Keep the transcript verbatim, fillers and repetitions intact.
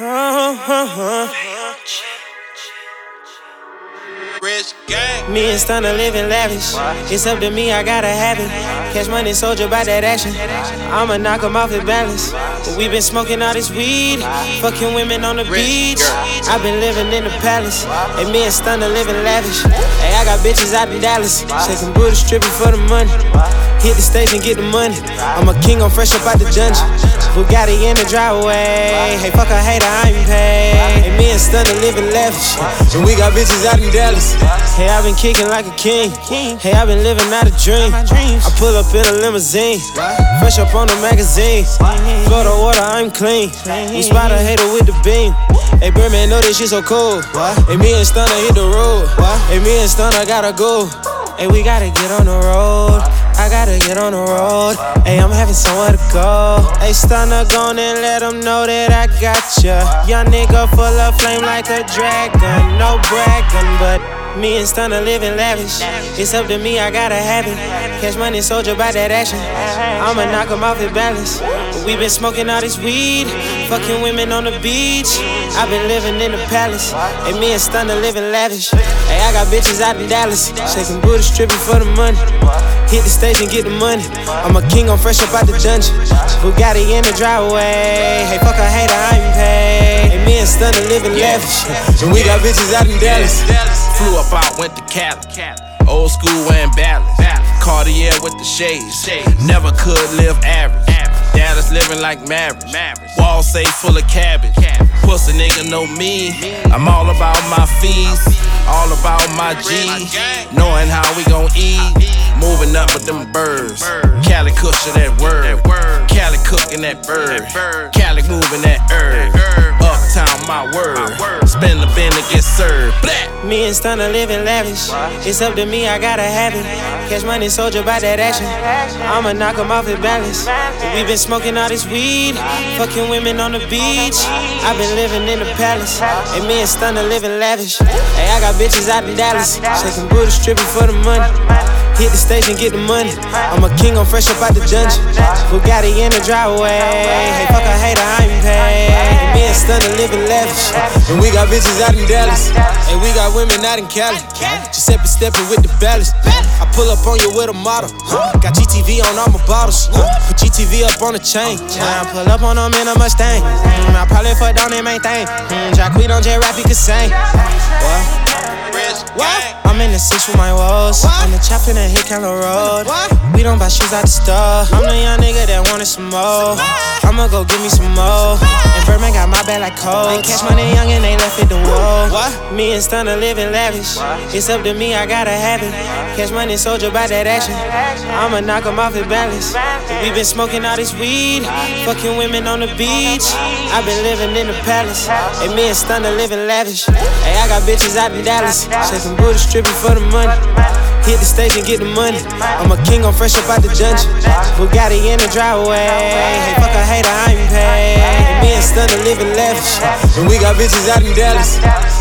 Rich gang. Me and Stunner living lavish. It's up to me, I gotta have it. Cash money, soldier by that action. I'ma knock 'em off at balance. But we been smoking all this weed. Fucking women on the beach. I been living in the palace. And me and Stunner living lavish. Hey, I got bitches out in Dallas. Shaking booty, stripping for the money. Hit the stage and get the money. I'm a king, I'm fresh up out the dungeon. Bugatti in the driveway. Hey, fuck a hater, I ain't paid. Hey, me and Stunner living lavish. And we got bitches out in Dallas. Hey, I been kicking like a king. Hey, I been living out a dream. I pull up in a limousine. Fresh up on the magazine. Flow the water, I'm clean. We spot a hater with the beam. Hey, Birdman, know this shit so cool. Hey, me and Stunner hit the road. Hey, me and Stunner gotta go. Hey, we gotta get on the road. I gotta get on the road. Hey, I'm having somewhere to go. Hey, Stunner, gone and let them know that I got ya. Young nigga full of flame like a dragon. No bragging, but me and Stunner living lavish. It's up to me, I gotta have it. Cash money, soldier by that action. I'ma knock 'em off at balance. But we been smoking all this weed. Fucking women on the beach. I been living in the palace. And me and Stunner living lavish. Hey, I got bitches out in Dallas. Shaking booty, stripping for the money. Hit the stage and get the money. I'm a king, I'm fresh up out the dungeon. Bugatti in the driveway. Hey, fuck a hater, I ain't paid. Hey, me and Stunner living lavish. And we got bitches out in Dallas. Flew up out, went to Cali. Old school wearing balance. Cartier with the shades. Never could live average. Dallas living like marriage. Wall safe full of cabbage. Pussy nigga know me. I'm all about my fees. All about my G. Knowing how we gon' eat. Moving up with them birds. Cali cushion that word. Cali cooking that bird. Cali moving that herb. Uptown my word. Spin the bin to get served. Black. Me and Stunner living lavish. It's up to me, I gotta have it. Cash money, soldier by that action. I'ma knock 'em off at balance. We been smoking all this weed. Fucking women on the beach. I been living in the palace. And me and Stunner living lavish. Hey, I got bitches out in Dallas. Shaking booty, stripping for the money. Hit the stage and get the money. I'm a king, I'm fresh up out the dungeon. Bugatti in the driveway. Hey, fuck a hater, I ain't paid. Me and Stunner living lavish. And we got bitches out in Dallas. And we got women out in Cali. Giuseppe stepping with the balance. I pull up on you with a model. Got G T V on all my bottles. Put G T V up on the chain. I pull up on them in a Mustang. Mm, I probably fuck down their main thing. Mm, Jacquees on J Rap, he could sing. What? What? I'm in the six with my woes. On the chop in the hit Candle Road. We don't buy shoes out the store. I'm the young nigga that wanted some more. I'ma go give me some more. And Birdman got my bag like cold. Cash money young and they left it the wall. Me and Stunner living lavish. It's up to me, I gotta have it. Cash money, soldier by that action. I'ma knock 'em off at balance. We been smoking all this weed. Fucking women on the beach. I been living in the palace. And me and Stunner living lavish. Hey, I got bitches out in Dallas. Shaking booty, stripping for the money. Hit the stage and get the money. I'm a king, I'm fresh up out the dungeon. Bugatti in the driveway. Hey, fuck a hater, I ain't paid. Me and Stunner living lavish. And we got bitches out in Dallas.